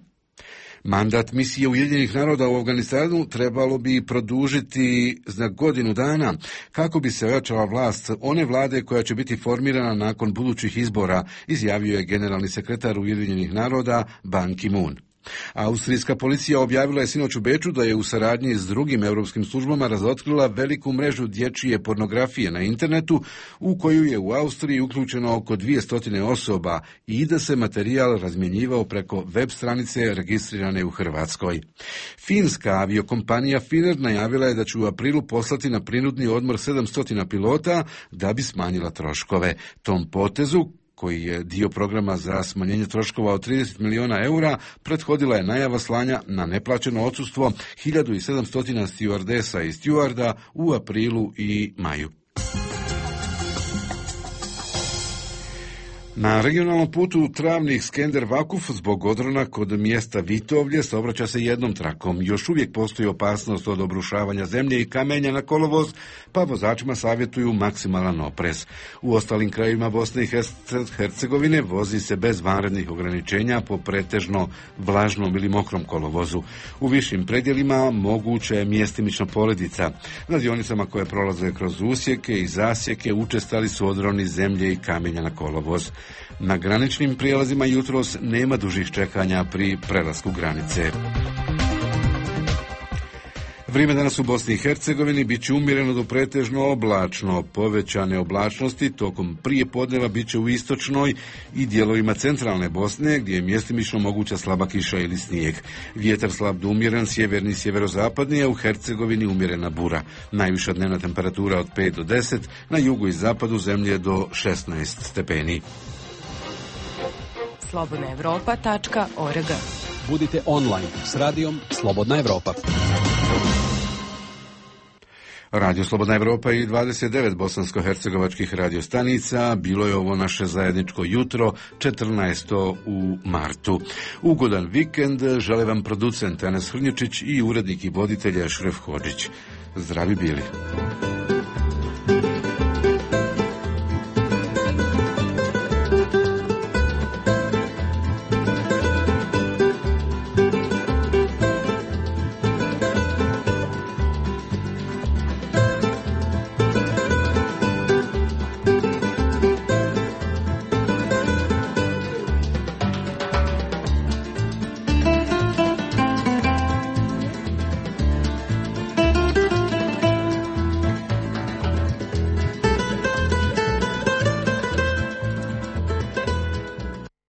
Mandat misije Ujedinjenih naroda u Afganistanu trebalo bi produžiti za godinu dana kako bi se ojačala vlast one vlade koja će biti formirana nakon budućih izbora, izjavio je generalni sekretar Ujedinjenih naroda Ban Ki-moon. Austrijska policija objavila je sinoć u Beču da je u saradnji s drugim europskim službama razotkrila veliku mrežu dječje pornografije na internetu u koju je u Austriji uključeno oko dvjesto osoba i da se materijal razmjenjivao preko web stranice registrirane u Hrvatskoj. Finska aviokompanija Finnair najavila je da će u aprilu poslati na prinudni odmor sedamsto pilota da bi smanjila troškove. Tom potezu, koji je dio programa za smanjenje troškova od trideset milijuna eura, prethodila je najava slanja na neplaćeno odsustvo hiljadu sedamsto stewardesa i stewarda u aprilu i maju. Na regionalnom putu Travnik Skender Vakuf zbog odrona kod mjesta Vitovlje saobraća se jednom trakom. Još uvijek postoji opasnost od obrušavanja zemlje i kamenja na kolovoz, pa vozačima savjetuju maksimalan oprez. U ostalim krajevima Bosne i Hercegovine vozi se bez vanrednih ograničenja po pretežno vlažnom ili mokrom kolovozu. U višim predjelima moguća je mjestimična poledica. Na dionicama koje prolaze kroz usjeke i zasjeke učestali su odroni zemlje i kamenja na kolovoz. Na graničnim prijelazima jutros nema dužih čekanja pri prelasku granice. Vrijeme danas u Bosni i Hercegovini bit će umjereno do pretežno oblačno. Povećane oblačnosti tokom prije podneva bit će u istočnoj i dijelovima centralne Bosne, gdje je mjestimično moguća slaba kiša ili snijeg. Vjetar slab do umjeren, sjeverni i sjeverozapadni, a u Hercegovini umjerena bura. Najviša dnevna temperatura od pet do deset, na jugu i zapadu zemlje do šesnaest stepeni. slobodna evropa tačka org. Budite online s radijom Slobodna Evropa. Radio Slobodna Evropa i dvadeset devet bosansko-hercegovačkih radiostanica. Bilo je ovo naše zajedničko jutro, četrnaesto u martu. Ugodan vikend žele vam producent Enes Hrnječić i urednik i voditelj Ešref Hodžić. Zdravi bili.